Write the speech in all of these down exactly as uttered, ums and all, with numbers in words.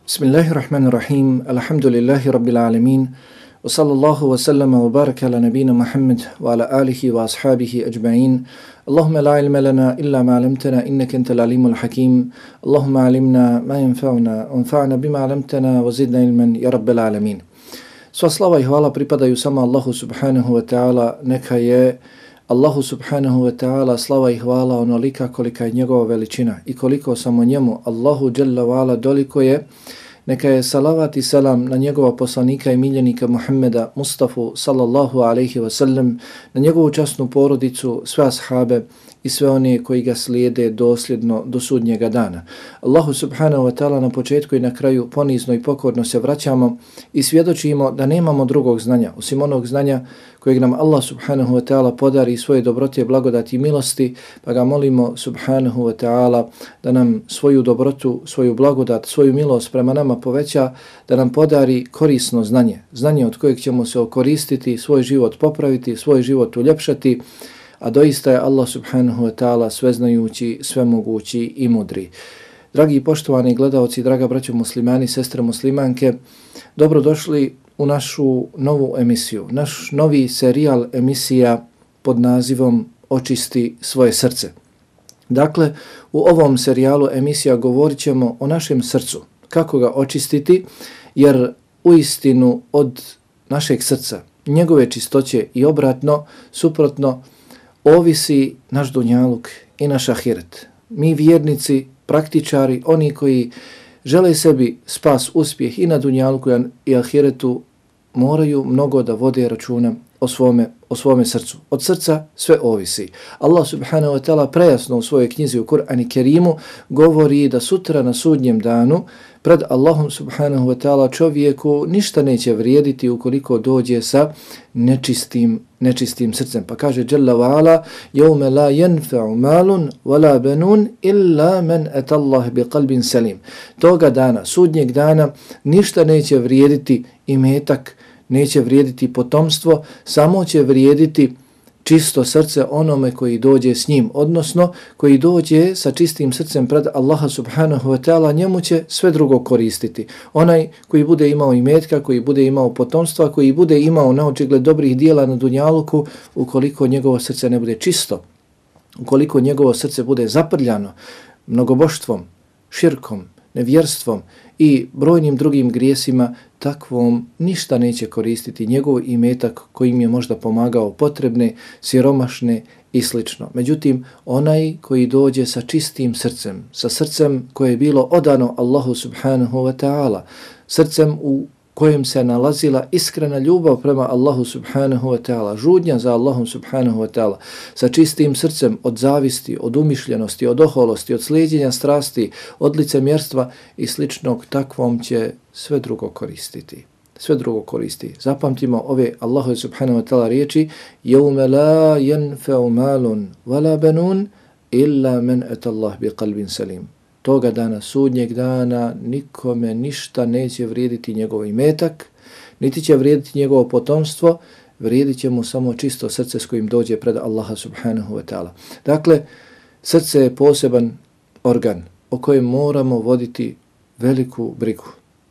Bismillahirrahmanirrahim. Alhamdulillahi rabbil alamin. Wa sallallahu wa sallama wa baraka ala nabina Muhammad wa ala alihi wa ashabihi ajma'in. Allahumma la ilma lana illa ma 'allamtana innaka antal alimul hakim. Allahumma 'allimna ma yanfa'una wanfa'na bima 'allamtana wa zidna ilman ya rabbil alamin. Sva slava i hvala pripadaju samo Allahu subhanahu wa ta'ala. Neka je Allahu subhanahu wa ta'ala slava i hvala onolika kolika je njegova veličina i koliko samo njemu Allahu dželle ve ala doliko je. Neka je salavat i selam na njegova poslanika i miljenika Muhammeda Mustafa sallallahu alaihi wa sallam, na njegovu časnu porodicu, sve ashabe i sve one koji ga slijede dosljedno do sudnjega dana. Allahu subhanahu wa ta'ala na početku i na kraju ponizno i pokorno se vraćamo i svjedočimo da nemamo drugog znanja, osim onog znanja kojeg nam Allah subhanahu wa ta'ala podari svoje dobrote, blagodati i milosti, pa ga molimo subhanahu wa ta'ala da nam svoju dobrotu, svoju blagodat, svoju milost prema nama poveća, da nam podari korisno znanje, znanje od kojeg ćemo se okoristiti, svoj život popraviti, svoj život uljepšati, a doista je Allah subhanahu wa ta'ala sveznajući, svemogući i mudri. Dragi i poštovani gledaoci, draga braćo muslimani, sestre muslimanke, dobrodošli u našu novu emisiju, naš novi serijal emisija pod nazivom Očisti svoje srce. Dakle, u ovom serijalu emisija govorit ćemo o našem srcu, kako ga očistiti, jer uistinu od našeg srca, njegove čistoće i obratno, suprotno, ovisi naš dunjaluk i naš ahiret. Mi vjernici, praktičari, oni koji žele sebi spas, uspjeh i na dunjaluku i ahiretu, moraju mnogo da vode računa o svome, o svome srcu. Od srca sve ovisi. Allah subhanahu wa ta'ala prejasno u svojoj knjizi u Kur'anu Kerimu govori da sutra na sudnjem danu pred Allahom subhanahu wa ta'ala čovjeku ništa neće vrijediti ukoliko dođe sa nečistim, nečistim srcem. Pa kaže Jalla wa ala, jevme la jenfa'u malun wala benun illa men etallah bi qalbin salim. Toga dana, sudnjeg dana, ništa neće vrijediti imetak, neće vrijediti potomstvo, samo će vrijediti čisto srce onome koji dođe s njim, odnosno koji dođe sa čistim srcem pred Allaha subhanahu wa ta'ala, njemu će sve drugo koristiti. Onaj koji bude imao imetka, koji bude imao potomstva, koji bude imao na očigled dobrih dijela na dunjaluku, ukoliko njegovo srce ne bude čisto, ukoliko njegovo srce bude zaprljano mnogoboštvom, širkom, nevjerstvom i brojnim drugim grijesima, takvom ništa neće koristiti njegov imetak kojim je možda pomagao potrebne, siromašne i slično. Međutim, onaj koji dođe sa čistim srcem, sa srcem koje je bilo odano Allahu subhanahu wa ta'ala, srcem u kojem se nalazila iskrena ljubav prema Allahu subhanahu wa ta'ala, žudnja za Allahom subhanahu wa ta'ala, sa čistim srcem od zavisti, od umišljenosti, od oholosti, od slijedjenja strasti, od licemjerstva i sličnog, takvom će sve drugo koristiti. Sve drugo koristi. Zapamtimo ove Allahu subhanahu wa ta'ala riječi: "Yawma la yanfa'u malun wala banun illa man ata Allah bi qalbin salim." Toga dana, sudnjeg dana, nikome ništa neće vrijediti njegov imetak, niti će vrijediti njegovo potomstvo, vrijedit će mu samo čisto srce s kojim dođe pred Allaha subhanahu wa ta'ala. Dakle, srce je poseban organ o kojem moramo voditi veliku brigu.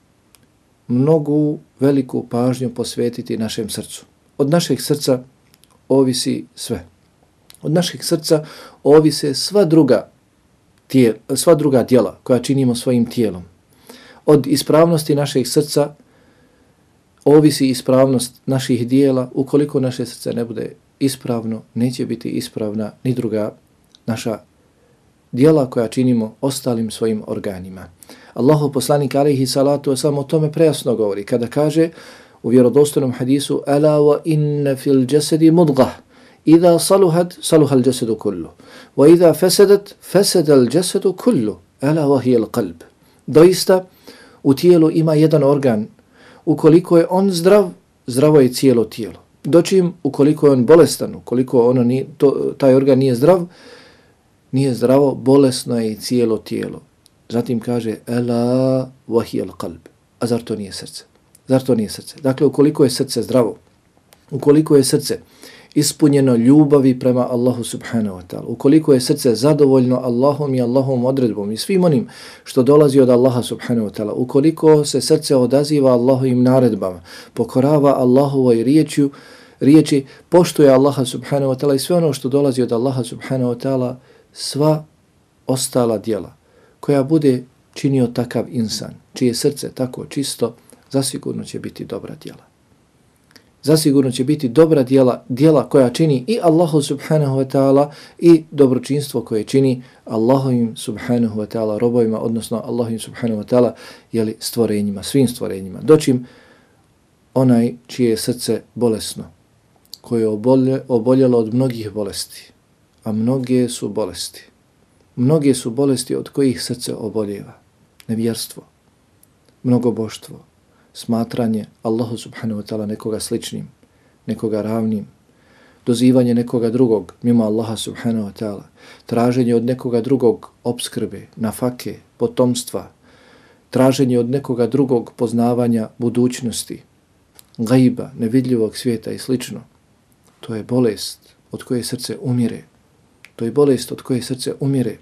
Mnogu veliku pažnju posvetiti našem srcu. Od našeg srca ovisi sve. Od našeg srca ovise sva druga Tijel, sva druga djela koja činimo svojim tijelom. Od ispravnosti našeg srca ovisi ispravnost naših dijela. Ukoliko naše srce ne bude ispravno, neće biti ispravna ni druga naša djela koja činimo ostalim svojim organima. Allahov poslanik alejhi salatu vesselam o tome prejasno govori kada kaže u vjerodostojnom hadisu: "Ala wa inna fil jasadi mudghah. Iza saluhat, saluhal jasadu kullu. Wa iza fasadat, fasadal jasadu kullu. Ala wa hiya al-qalb." Doista, u tijelu ima jedan organ. Ukoliko je on zdrav, zdravo je cijelo tijelo. Dočim, ukoliko je on bolestan, ukoliko ono nije, to, taj organ nije zdrav, nije zdravo, bolesno je i cijelo tijelo. Zatim kaže: "Ala wa hiya al-qalb." A zar to nije srce? Zar to nije srce? Dakle, ukoliko je srce zdravo, ukoliko je srce ispunjeno ljubavi prema Allahu subhanahu wa ta'ala, ukoliko je srce zadovoljno Allahom i Allahovom odredbom i svim onim što dolazi od Allaha subhanahu wa ta'ala, ukoliko se srce odaziva Allahovim naredbama, pokorava Allahovoj riječju, riječi, poštuje Allaha subhanahu wa ta'ala i sve ono što dolazi od Allaha subhanahu wa ta'ala, sva ostala djela koja bude činio takav insan, čije srce tako čisto, zasigurno će biti dobra djela. Zasigurno će biti dobra djela, djela koja čini i Allahu subhanahu wa ta'ala i dobročinstvo koje čini Allahovim subhanahu wa ta'ala robovima, odnosno Allahovim subhanahu wa ta'ala jeli stvorenjima, svim stvorenjima. Dočim onaj čije je srce bolesno, koje je obolje, oboljelo od mnogih bolesti, a mnoge su bolesti. Mnoge su bolesti od kojih srce oboljeva. Nevjerstvo, mnogoboštvo, smatranje Allahu subhanahu wa ta'ala nekoga sličnim, nekoga ravnim, dozivanje nekoga drugog mimo Allaha subhanahu wa ta'ala, traženje od nekoga drugog opskrbe, nafake, potomstva, traženje od nekoga drugog poznavanja budućnosti, gajba, nevidljivog svijeta i slično. To je bolest od koje srce umire. To je bolest od koje srce umire,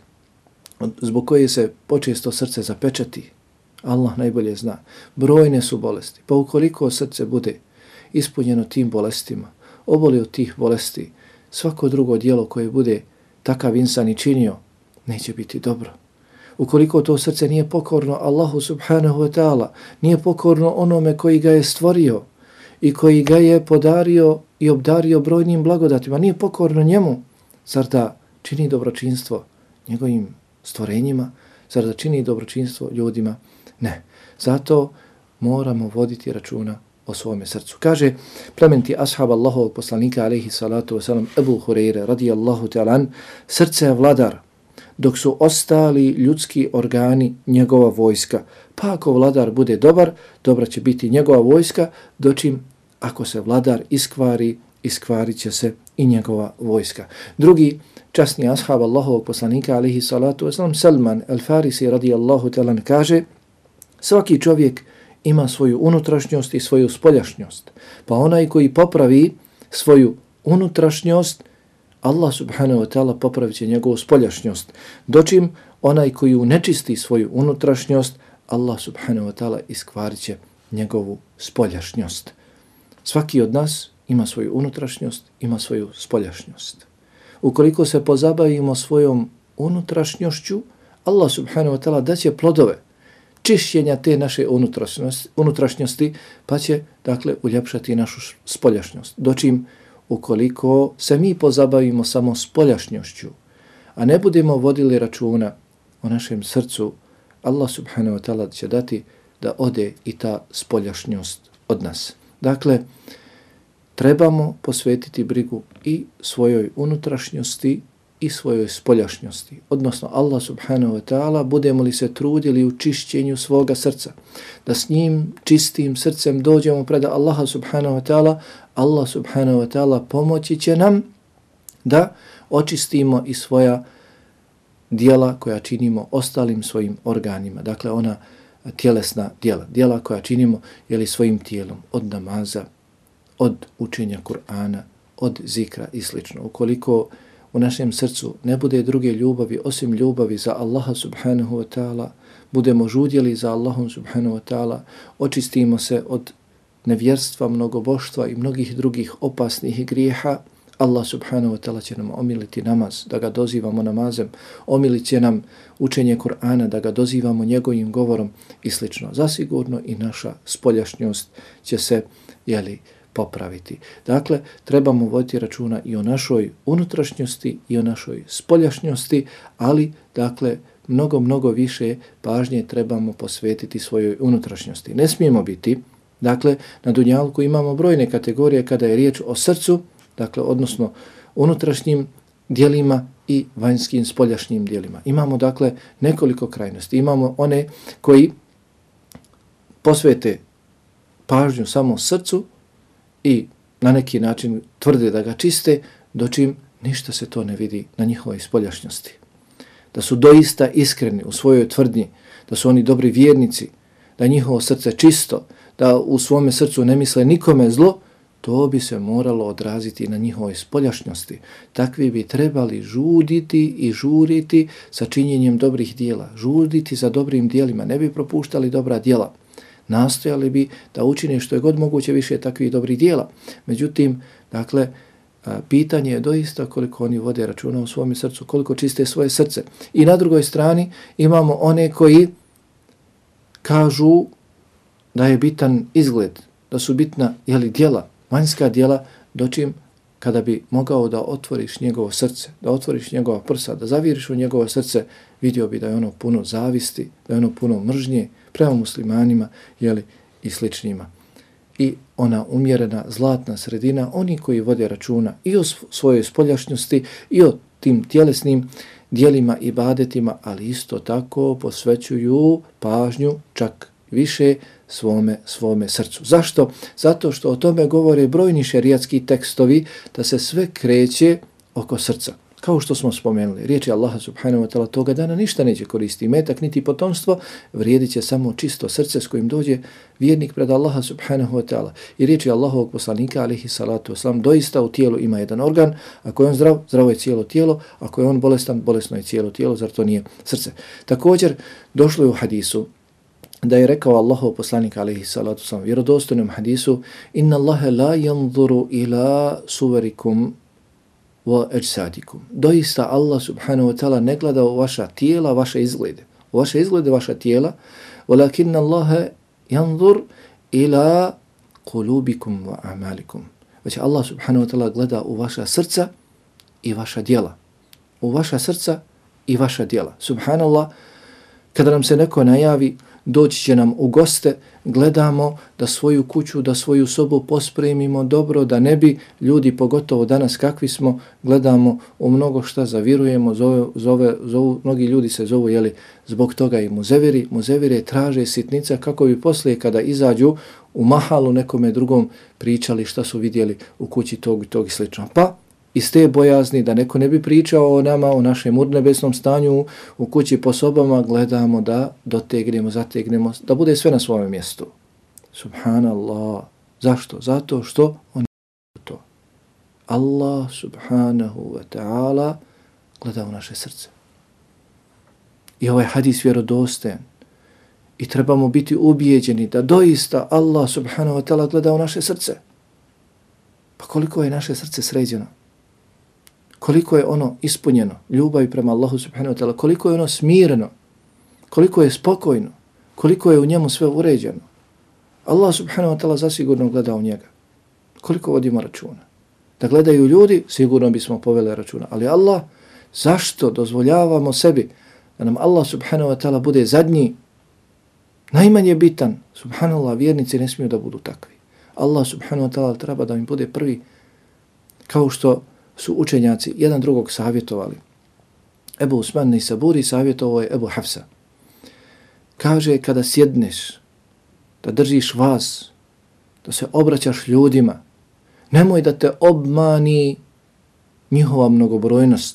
zbog koje se počesto srce zapečati. Allah najbolje zna. Brojne su bolesti. Pa ukoliko srce bude ispunjeno tim bolestima, oboli od tih bolesti, svako drugo djelo koje bude takav insan i činio, neće biti dobro. Ukoliko to srce nije pokorno Allahu subhanahu wa ta'ala, nije pokorno onome koji ga je stvorio i koji ga je podario i obdario brojnim blagodatima, nije pokorno njemu, zar da čini dobročinstvo njegovim stvorenjima, zar da čini dobročinstvo ljudima? Ne. Zato moramo voditi računa o svome srcu. Kaže plementi ashab Allahovog poslanika alejhi salatu wasalam Ebu Hureyre radijallahu ta'ala, srce je vladar, dok su ostali ljudski organi njegova vojska. Pa ako vladar bude dobar, dobra će biti njegova vojska, dočim ako se vladar iskvari, iskvarit će se i njegova vojska. Drugi časni ashab Allahovog poslanika alejhi salatu wasalam Salman al-Farisi radijallahu ta'ala kaže, svaki čovjek ima svoju unutrašnjost i svoju spoljašnjost. Pa onaj koji popravi svoju unutrašnjost, Allah subhanahu wa ta'ala popravit će njegovu spoljašnjost. Dočim onaj koji unečisti svoju unutrašnjost, Allah subhanahu wa ta'ala iskvarit će njegovu spoljašnjost. Svaki od nas ima svoju unutrašnjost, ima svoju spoljašnjost. Ukoliko se pozabavimo svojom unutrašnjošću, Allah subhanahu wa ta'ala daće plodove čišćenja te naše unutrašnjosti, unutrašnjosti, pa će, dakle, uljepšati našu spoljašnjost. Dočim, ukoliko se mi pozabavimo samo spoljašnjošću, a ne budemo vodili računa o našem srcu, Allah subhanahu wa ta'ala će dati da ode i ta spoljašnjost od nas. Dakle, trebamo posvetiti brigu i svojoj unutrašnjosti i svojoj spoljašnjosti. Odnosno, Allah subhanahu wa ta'ala, budemo li se trudili u čišćenju svoga srca, da s njim čistim srcem dođemo pred Allaha subhanahu wa ta'ala, Allah subhanahu wa ta'ala pomoći će nam da očistimo i svoja djela koja činimo ostalim svojim organima. Dakle, ona tjelesna djela, djela koja činimo jeli svojim tijelom, od namaza, od učenja Kur'ana, od zikra i slično. Ukoliko u našem srcu ne bude druge ljubavi osim ljubavi za Allaha subhanahu wa ta'ala, budemo žudjeli za Allahom subhanahu wa ta'ala, očistimo se od nevjerstva, mnogoboštva i mnogih drugih opasnih grijeha, Allah subhanahu wa ta'ala će nam omiliti namaz, da ga dozivamo namazem, omilit će nam učenje Kur'ana, da ga dozivamo njegovim govorom i slično. Zasigurno i naša spoljašnjost će se, jeli, popraviti. Dakle, trebamo voditi računa i o našoj unutrašnjosti i o našoj spoljašnjosti, ali, dakle, mnogo, mnogo više pažnje trebamo posvetiti svojoj unutrašnjosti. Ne smijemo biti, dakle, na dunjalku imamo brojne kategorije kada je riječ o srcu, dakle, odnosno unutrašnjim dijelima i vanjskim spoljašnjim dijelima. Imamo, dakle, nekoliko krajnosti. Imamo one koji posvete pažnju samo srcu i na neki način tvrde da ga čiste, dočim ništa se to ne vidi na njihovoj spoljašnjosti. Da su doista iskreni u svojoj tvrdnji, da su oni dobri vjernici, da je njihovo srce čisto, da u svome srcu ne misle nikome zlo, to bi se moralo odraziti na njihovoj spoljašnjosti. Takvi bi trebali žuditi i žuriti sa činjenjem dobrih dijela, žuditi za dobrim dijelima, ne bi propuštali dobra dijela. Nastojali bi da učine što je god moguće više takvih dobrih dijela. Međutim, dakle, pitanje je doista koliko oni vode računa u svom srcu, koliko čiste svoje srce. I na drugoj strani imamo one koji kažu da je bitan izgled, da su bitna jeli, djela, vanjska djela, dočim kada bi mogao da otvoriš njegovo srce, da otvoriš njegova prsa, da zaviriš u njegovo srce, vidio bi da je ono puno zavisti, da je ono puno mržnje prema muslimanima jeli, i sličnjima. I ona umjerena zlatna sredina, oni koji vode računa i o svojoj spoljašnjosti i o tim tjelesnim dijelima i ibadetima, ali isto tako posvećuju pažnju čak više svome, svome srcu. Zašto? Zato što o tome govore brojni šerijatski tekstovi da se sve kreće oko srca. Kao što smo spomenuli, riječi Allaha subhanahu wa ta'ala toga dana ništa neće koristiti metak niti potomstvo, vrijedit će samo čisto srce s kojim dođe vjernik pred Allaha subhanahu wa ta'ala. I riječi Allahovog poslanika alihi salatu wasalam, doista u tijelu ima jedan organ, ako je on zdrav, zdravo je cijelo tijelo, ako je on bolestan, bolesno je cijelo tijelo, zar to nije srce. Također, došlo je u hadisu da je rekao Allahov poslanik alihi salatu wasalam, vjerodostojnom hadisu, inna Allahe la yanzuru ila suverikum wa ajsadikum. Doista Allah subhanahu wa ta'ala ne gleda u vaša tijela, vaše izglede. U vaše izglede, vaša tijela, walakinna Allahe yanzur ila kulubikum wa amalikum. Već Allah subhanahu wa ta'ala gleda u vaša srca i vaša djela. U vaša srca i vaša djela. Subhanallah, kada nam se neko najavi, doći će nam u goste, gledamo da svoju kuću, da svoju sobu pospremimo dobro, da ne bi ljudi, pogotovo danas kakvi smo, gledamo u mnogo šta, zavirujemo, zove, zove, zovu, mnogi ljudi se zovu, jeli, zbog toga i muzeviri, muzevire traže sitnica kako bi poslije kada izađu u mahalu nekome drugom pričali šta su vidjeli u kući tog i tog i slično. Pa iz te bojazni da neko ne bi pričao o nama, o našem urnebesnom stanju u kući po sobama, gledamo da dotegnemo, zategnemo, da bude sve na svome mjestu. Subhanallah. Zašto? Zato što on je to. Allah subhanahu wa ta'ala gleda u naše srce. I ovaj hadis vjerodostojan. I trebamo biti ubijeđeni da doista Allah subhanahu wa ta'ala gleda u naše srce. Pa koliko je naše srce sređeno? Koliko je ono ispunjeno ljubavi prema Allahu subhanahu wa ta'ala, koliko je ono smireno, koliko je spokojno, koliko je u njemu sve uređeno. Allah subhanahu wa ta'ala zasigurno gleda u njega. Koliko vodimo računa? Da gledaju ljudi, sigurno bismo poveli računa. Ali Allah, zašto dozvoljavamo sebi da nam Allah subhanahu wa ta'ala bude zadnji, najmanje bitan? Subhanallah, vjernici ne smiju da budu takvi. Allah subhanahu wa ta'ala treba da im bude prvi, kao što su učenjaci jedan drugog savjetovali. Ebu Usman Nisaburi savjetovao je Ebu Hafsa. Kaže, kada sjedneš, da držiš vas, da se obraćaš ljudima, nemoj da te obmani njihova mnogobrojnost.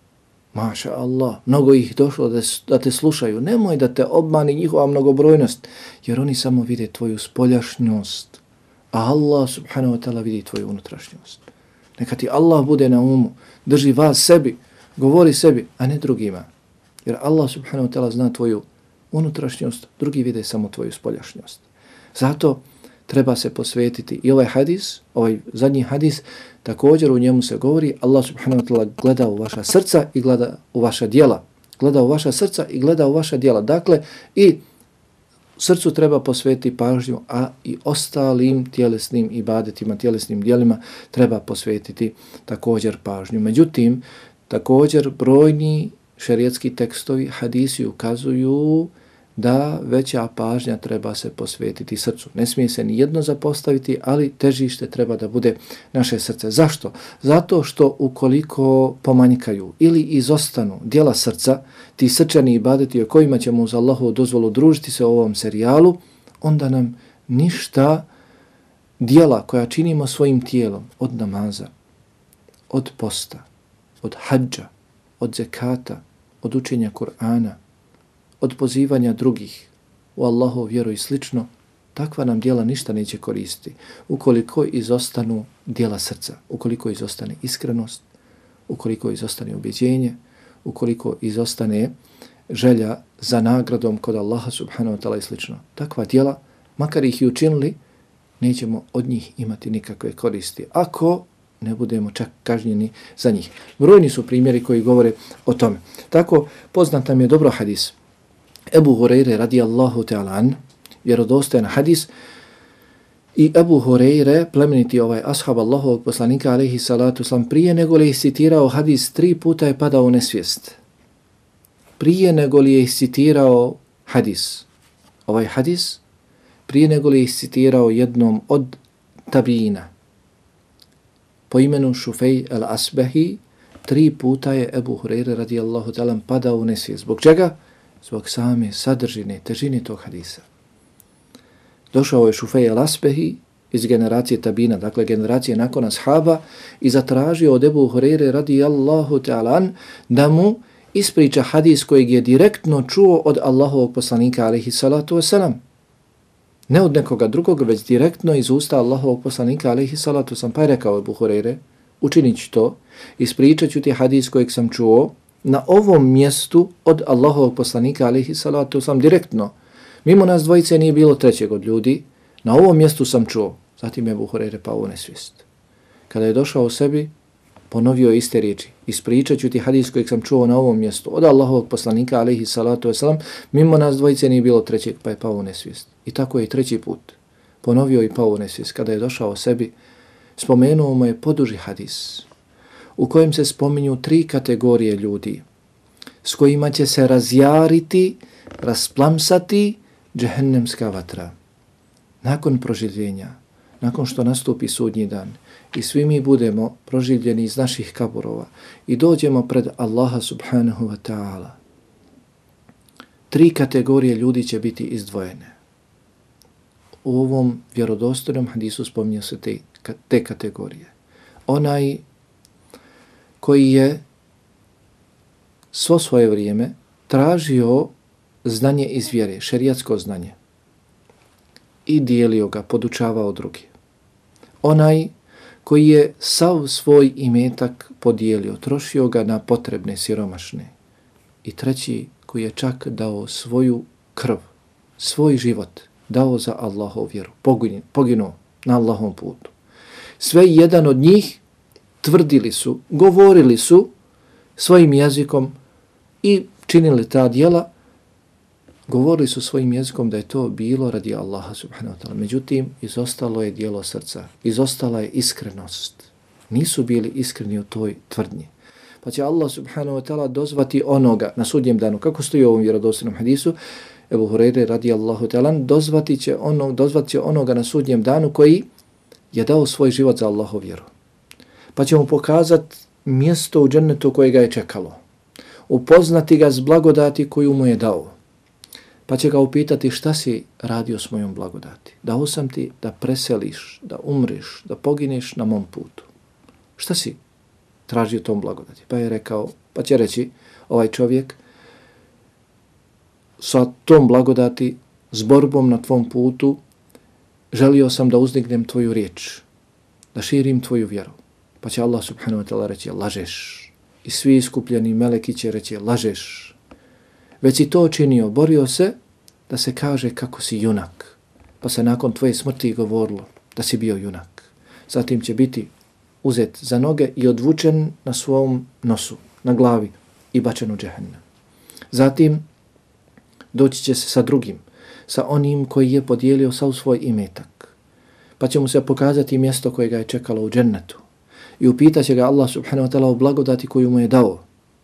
Maša Allah, mnogo ih došlo da, da te slušaju. Nemoj da te obmani njihova mnogobrojnost, jer oni samo vide tvoju spoljašnjost, a Allah subhanahu wa ta'ala vidi tvoju unutrašnjost. Neka ti Allah bude na umu, drži vas sebi, govori sebi, a ne drugima. Jer Allah subhanahu wa ta'ala zna tvoju unutrašnjost, drugi vide samo tvoju spoljašnjost. Zato treba se posvetiti i ovaj hadis, ovaj zadnji hadis, također u njemu se govori, Allah subhanahu wa ta'ala gleda u vaša srca i gleda u vaša djela. Gleda u vaša srca i gleda u vaša djela. Dakle, i srcu treba posvetiti pažnju, a i ostalim tjelesnim ibadetima, tjelesnim djelima treba posvetiti također pažnju. Međutim, također brojni šerijatski tekstovi, hadisi ukazuju da veća pažnja treba se posvetiti srcu. Ne smije se ni jedno zapostaviti, ali težište treba da bude naše srce. Zašto? Zato što ukoliko pomanjkaju ili izostanu djela srca, ti srčani ibadeti o kojima ćemo uz Allahovu dozvolu družiti se u ovom serijalu, onda nam ništa djela koja činimo svojim tijelom, od namaza, od posta, od hadža, od zekata, od učenja Kur'ana, od pozivanja drugih u Allahovu vjeru i slično, Takva nam djela ništa neće koristiti ukoliko izostanu djela srca, ukoliko izostane iskrenost, ukoliko izostane ubjeđenje, ukoliko izostane želja za nagradom kod Allaha subhanahu wa ta'ala i slično. Takva djela, makar ih i učinili, nećemo od njih imati nikakve koristi, ako ne budemo čak kažnjeni za njih. Brojni su primjeri koji govore o tome. Tako, poznat nam je dobro hadis Ebu Hureyre radijallahu ta'ala an, vjerodostojan hadis, i Ebu Hureyre, plemeniti ovaj ashab Allahovog poslanika alejhi salatu selam, prije nego li je citirao hadis, tri puta je padao u nesvijest. Prije nego li je citirao hadis. Ovaj hadis, prije nego li je citirao jednom od tabijina, po imenu Šufej al-Asbehi, tri puta je Ebu Hureyre radijallahu ta'ala padao u nesvijest. Zbog čega? Zbog same sadržine, težine tog hadisa. Došao je Šufej al-Asbehi iz generacije tabina, dakle generacije nakon ashaba, i zatražio od Ebu Hureyre radijallahu ta'ala da mu ispriča hadis kojeg je direktno čuo od Allahovog poslanika alejhi salatu wasalam. Ne od nekoga drugog, već direktno iz usta Allahovog poslanika alejhi salatu wasalam. Pa je rekao Ebu Hureyre, učinit ću to, ispričat ću ti hadis kojeg sam čuo na ovom mjestu od Allahovog poslanika alejhi salatu wasalam direktno. Mimo nas dvojice nije bilo trećeg od ljudi, na ovom mjestu sam čuo. Zatim je Ebu Hureyre pao u nesvijest. Kada je došao u sebi, ponovio iste riječi. Ispričat ću ti hadis kojeg sam čuo na ovom mjestu od Allahovog poslanika alejhi salatu wasalam, mimo nas dvojice nije bilo trećeg, pa je pao u nesvijest. I tako je i treći put. Ponovio i pao u nesvijest. Kada je došao u sebi, spomenuo mu je poduži hadis u kojem se spominju tri kategorije ljudi s kojima će se razjariti, rasplamsati džehennemska vatra. Nakon proživljenja, nakon što nastupi sudnji dan i svi mi budemo proživljeni iz naših kaburova i dođemo pred Allaha subhanahu wa ta'ala, tri kategorije ljudi će biti izdvojene. U ovom vjerodostojnom hadisu spominju se te, te kategorije. Onaj koji je svo svoje vrijeme tražio znanje iz vjere, šerijatsko znanje, i dijelio ga, podučavao drugi. Onaj koji je sav svoj imetak podijelio, trošio ga na potrebne, siromašne. I treći koji je čak dao svoju krv, svoj život, dao za Allahovu vjeru, poginuo na Allahovom putu. Sve jedan od njih tvrdili su, govorili su svojim jezikom i činili ta djela, govorili su svojim jezikom da je to bilo radi Allaha subhanahu wa ta'ala. Međutim, izostalo je dijelo srca, izostala je iskrenost. Nisu bili iskreni u toj tvrdnji. Pa će Allah subhanahu wa ta'ala dozvati onoga na sudnjem danu, kako stoji u ovom vjerodostojnom hadisu, Ebu Hureyre radijallahu ta'ala, dozvati će onog, dozvati će onoga na sudnjem danu koji je dao svoj život za Allahovu vjeru. Pa će mu pokazati mjesto u džennetu koje ga je čekalo. Upoznati ga s blagodati koju mu je dao. Pa će ga upitati šta si radio s mojom blagodati. Dao sam ti da preseliš, da umriš, da pogineš na mom putu. Šta si tražio tom blagodati? Pa je rekao, pa će reći ovaj čovjek, sa tom blagodati, s borbom na tvom putu, želio sam da uzdignem tvoju riječ, da širim tvoju vjeru. Pa će Allah subhanahu wa ta'ala reći, lažeš. I svi iskupljeni meleki će reći, lažeš. Već si to činio, borio se da se kaže kako si junak. Pa se nakon tvoje smrti govorilo da si bio junak. Zatim će biti uzet za noge i odvučen na svom nosu, na glavi i bačen u džehennem. Zatim doći će se sa drugim, sa onim koji je podijelio sav svoj imetak. Pa će mu se pokazati mjesto koje ga je čekalo u džennetu. I upitat će ga Allah subhanahu wa ta'ala o blagodati koju mu je dao.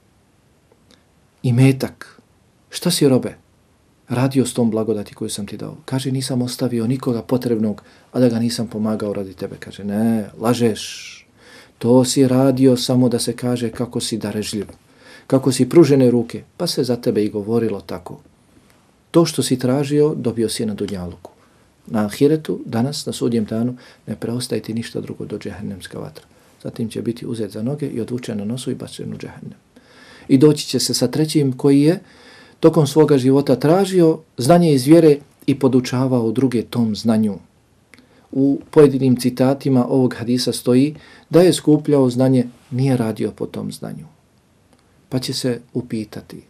Imetak. Šta si, robe, radio s tom blagodati koju sam ti dao? Kaže, nisam ostavio nikoga potrebnog, a da ga nisam pomagao radi tebe. Kaže, ne, lažeš. To si radio samo da se kaže kako si darežljiv, kako si pružene ruke, pa se za tebe i govorilo tako. To što si tražio, dobio si na dunjaluku. Na ahiretu, danas, na sudnjem danu, ne preostaje ti ništa drugo do džehennemska vatra. Zatim će biti uzet za noge i odvučen na nosu i bačen u džehennem. I doći će se sa trećim koji je tokom svoga života tražio znanje iz vjere i podučavao druge tom znanju. U pojedinim citatima ovog hadisa stoji da je skupljao znanje, nije radio po tom znanju. Pa će se upitati.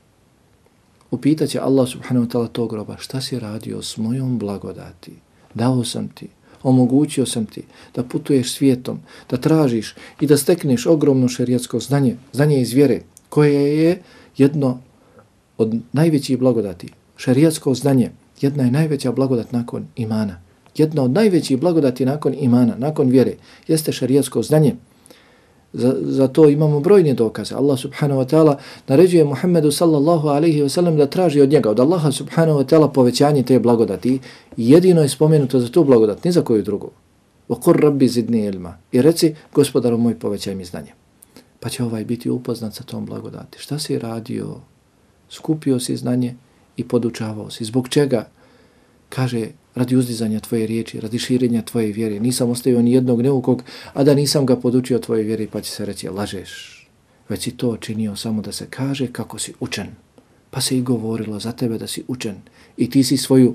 Upitat će Allah subhanahu wa ta'ala tog roba, šta si radio s mojom blagodati? Dao sam ti, omogućio sam ti da putuješ svijetom, da tražiš i da stekneš ogromno šerijatsko znanje, znanje iz vjere, koje je jedno od najvećih blagodati. Šerijatsko znanje, jedna je najveća blagodat nakon imana. Jedna od najvećih blagodati nakon imana, nakon vjere, jeste šerijatsko znanje. Za, za to imamo brojne dokaze. Allah subhanahu wa ta'ala naređuje Muhammedu sallallahu alaihi wa sallam da traži od njega, od Allaha subhanahu wa ta'ala povećanje te blagodati. Jedino je spomenuto za tu blagodat, ni za koju drugu. وَقُرْ رَبِّ زِدْنِي ilma. I reci, gospodaru moj, povećaj mi znanje. Pa će ovaj biti upoznat sa tom blagodati. Šta si radio? Skupio si znanje i podučavao si. Zbog čega? Kaže, radi uzdizanja tvoje riječi, radi širenja tvoje vjere. Nisam ostavio ni jednog neukog, a da nisam ga podučio tvoje vjere, pa će se reći, lažeš. Već si to činio samo da se kaže kako si učen. Pa se i govorilo za tebe da si učen. I ti si svoju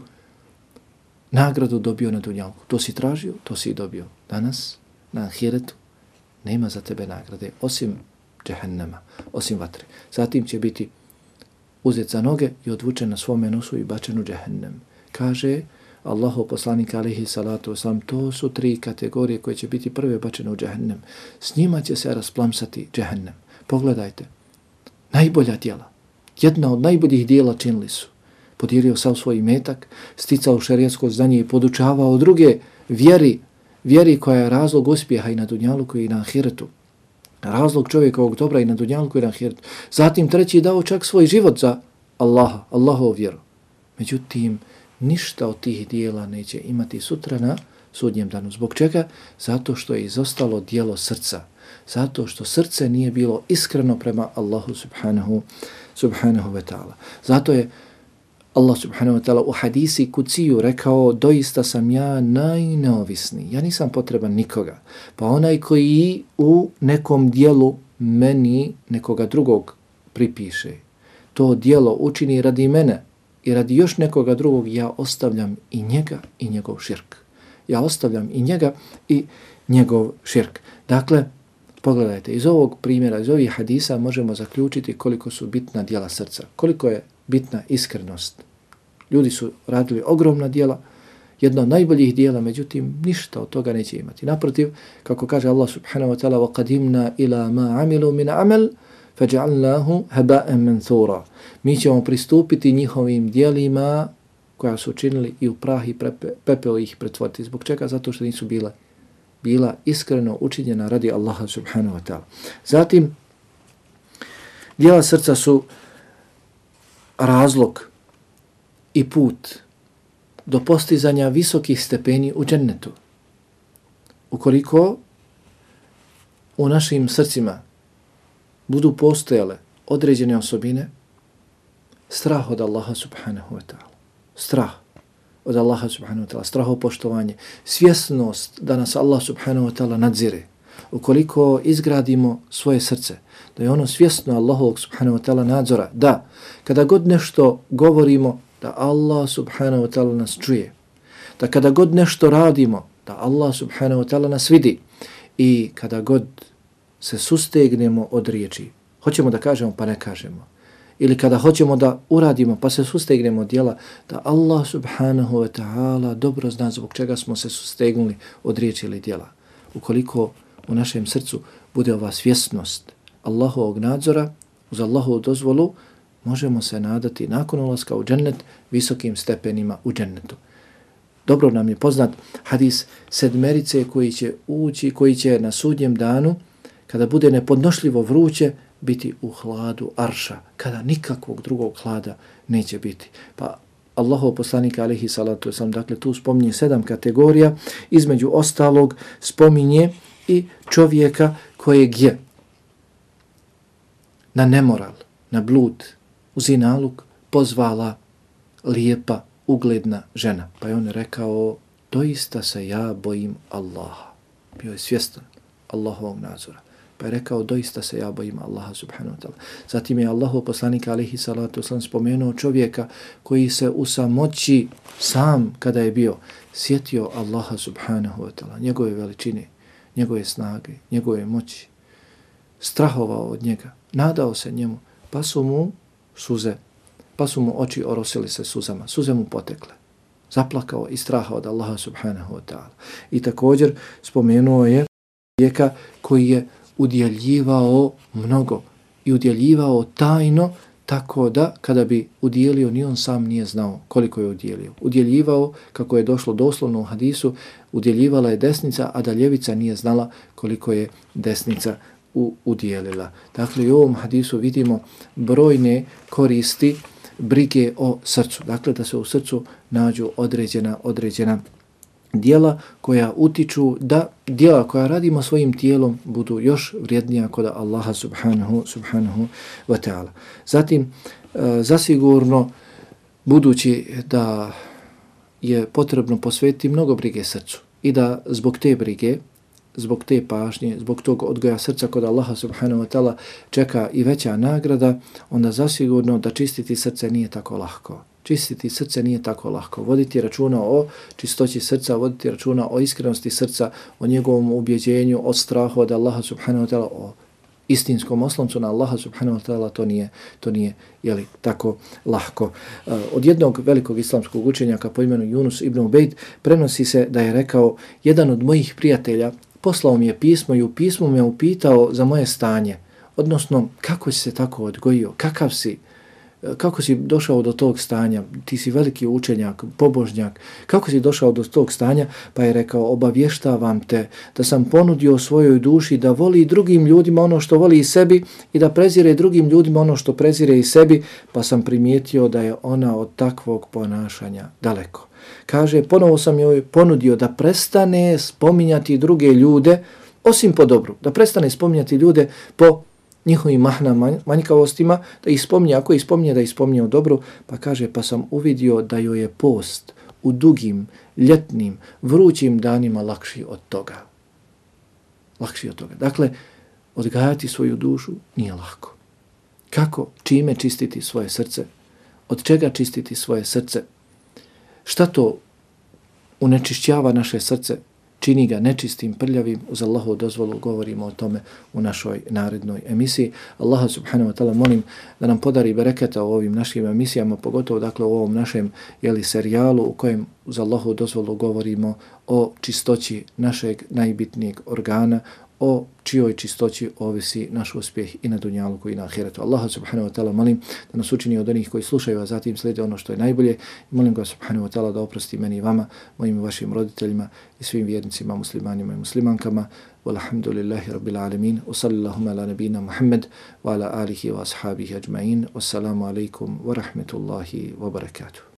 nagradu dobio na dunjalku. To si tražio, to si i dobio. Danas, na ahiretu, nema za tebe nagrade, osim džehennema, osim vatre. Zatim će biti uzet za noge i odvučen na svome nosu i bačen u džehennem. Kaže Allahov poslanik alejhi salatu vesselam, to su tri kategorije koje će biti prve bačene u džehennem. S njima će se rasplamsati džehennem. Pogledajte, najbolja djela, jedna od najboljih djela činili su. Podijelio sav svoj imetak, sticao šerijatsko znanje i podučavao druge vjeri, vjeri koja je razlog uspjeha i na dunjaluku i na ahiretu. Razlog čovjekovog dobra i na dunjaluku i na ahiretu. Zatim treći dao čak svoj život za Allaha, Allahovu vjeru. Međutim, ništa od tih dijela neće imati sutra na sudnjem danu. Zbog čega? Zato što je izostalo dijelo srca. Zato što srce nije bilo iskreno prema Allahu subhanahu, subhanahu wa ta'ala. Zato je Allah subhanahu wa ta'ala u hadisi kuciju rekao, doista sam ja najneovisniji. Ja nisam potreban nikoga. Pa onaj koji u nekom dijelu meni nekoga drugog pripiše, to dijelo učini radi mene i radi još nekoga drugog, ja ostavljam i njega i njegov širk. Ja ostavljam i njega i njegov širk. Dakle, pogledajte, iz ovog primjera, iz ovih hadisa možemo zaključiti koliko su bitna djela srca, koliko je bitna iskrenost. Ljudi su radili ogromna djela, jedna od najboljih djela, međutim, ništa od toga neće imati. Naprotiv, kako kaže Allah subhanahu wa ta'ala, وَقَدِمْنَا إِلَى مَا عَمِلُوا مِنَ عَمَلٍ فَجَعَلْنَاهُ هَبَاءً مَنْثُورًا. Mi ćemo pristupiti njihovim djelima koja su učinili i u prah i pepeo ih pretvoriti. Zbog čega? Zato što nisu bila, bila iskreno učinjena radi Allaha subhanahu wa ta'ala. Zatim, djela srca su razlog i put do postizanja visokih stepeni u džennetu. Ukoliko u našim srcima budu postojale određene osobine, strah od Allaha subhanahu wa ta'ala, strah od Allaha subhanahu wa ta'ala, strahopoštovanje, svjesnost da nas Allah subhanahu wa ta'ala nadzire. Ukoliko izgradimo svoje srce, da je ono svjesno Allahovog subhanahu wa ta'ala nadzora, da kada god nešto govorimo, da Allah subhanahu wa ta'ala nas čuje, da kada god nešto radimo, da Allah subhanahu wa ta'ala nas vidi i kada god se sustegnemo od riječi, hoćemo da kažemo pa ne kažemo, ili kada hoćemo da uradimo pa se sustegnemo od djela, da Allah subhanahu wa ta'ala dobro zna zbog čega smo se sustegnuli od riječi ili djela. Ukoliko u našem srcu bude ova svjesnost Allahovog nadzora, uz Allahovu dozvolu, možemo se nadati nakon ulaska u džennet visokim stepenima u džennetu. Dobro nam je poznat hadis sedmerice koji će ući, koji će na sudnjem danu, kada bude nepodnošljivo vruće, biti u hladu arša, kada nikakvog drugog hlada neće biti. Pa Allahov poslanik alejhi salatu vesselam, dakle tu spominje sedam kategorija, između ostalog spominje i čovjeka kojeg je na nemoral, na blud, u zinaluk pozvala lijepa, ugledna žena. Pa je on rekao, doista se ja bojim Allaha. Bio je svjestan Allahovog nadzora. Pa Pa je rekao, doista se ja bojim Allaha subhanahu wa ta'ala. Zatim je Allahov poslanik alejhi salatu vesselam spomenuo čovjeka koji se u samoći sam kada je bio sjetio Allaha subhanahu wa ta'ala, njegove veličine, njegove snage, njegove moći, strahovao od njega, nadao se njemu, pa su mu suze, pa su mu oči orosili se suzama, suze mu potekle. Zaplakao i straha od Allaha subhanahu wa ta'ala. I također spomenuo je čovjeka koji je udjeljivao mnogo i udjeljivao tajno, tako da kada bi udjelio ni on sam nije znao koliko je udjelio. Udjeljivao, kako je došlo doslovno u hadisu, udjeljivala je desnica, a da ljevica nije znala koliko je desnica u, udjelila. Dakle, u ovom hadisu vidimo brojne koristi brige o srcu. Dakle, da se u srcu nađu određena, određena dijela koja utiču da dijela koja radimo svojim tijelom budu još vrijednija kod Allaha subhanahu, subhanahu wa ta'ala. Zatim, e, zasigurno, budući da je potrebno posvetiti mnogo brige srcu i da zbog te brige, zbog te pažnje, zbog tog odgoja srca kod Allaha subhanahu wa ta'ala čeka i veća nagrada, onda zasigurno da čistiti srce nije tako lahko. Čistiti srce nije tako lahko. Voditi računa o čistoći srca, voditi računa o iskrenosti srca, o njegovom ubjeđenju, o strahu od Allaha subhanahu wa ta'ala, o istinskom osloncu na Allaha subhanahu wa ta'ala, to nije, to nije jeli, tako lahko. Od jednog velikog islamskog učenjaka po imenu Yunus ibn Ubejd prenosi se da je rekao, jedan od mojih prijatelja poslao mi je pismo i u pismu me upitao za moje stanje, odnosno kako si se tako odgojio, kakav si, kako si došao do tog stanja, ti si veliki učenjak, pobožnjak, kako si došao do tog stanja, pa je rekao, obavještavam te da sam ponudio svojoj duši da voli drugim ljudima ono što voli i sebi i da prezire drugim ljudima ono što prezire i sebi, pa sam primijetio da je ona od takvog ponašanja daleko. Kaže, ponovo sam joj ponudio da prestane spominjati druge ljude, osim po dobru, da prestane spominjati ljude po njihovim mahna manjkavostima, da ih spominje, ako ih spominje, da ih spominje u dobru, pa kaže, pa sam uvidio da joj je post u dugim, ljetnim, vrućim danima lakši od toga. Lakši od toga. Dakle, odgajati svoju dušu nije lako. Kako, čime čistiti svoje srce? Od čega čistiti svoje srce? Šta to unečišćava naše srce? Čini ga nečistim, prljavim, uz Allahovu dozvolu govorimo o tome u našoj narednoj emisiji. Allaha subhanahu wa ta'ala molim da nam podari bereketa u ovim našim emisijama, pogotovo dakle u ovom našem jeli, serijalu u kojem uz Allahovu dozvolu govorimo o čistoći našeg najbitnijeg organa, o čijoj čistoći ovisi naš uspjeh i na dunjaluku i na ahiretu. Allaha subhanahu wa ta'ala molim da nas učini od onih koji slušaju, a zatim slijede ono što je najbolje. Molim ga subhanahu wa ta'ala da oprosti meni i vama, mojim i vašim roditeljima i svim vjernicima, muslimanima i muslimankama. Walhamdulillahi rabbil alamin. Wa sallallahu ala nabina Muhammad wa ala alihi wa ashabihi ajma'in. Wassalamu alaikum wa rahmetullahi wa barakatuh.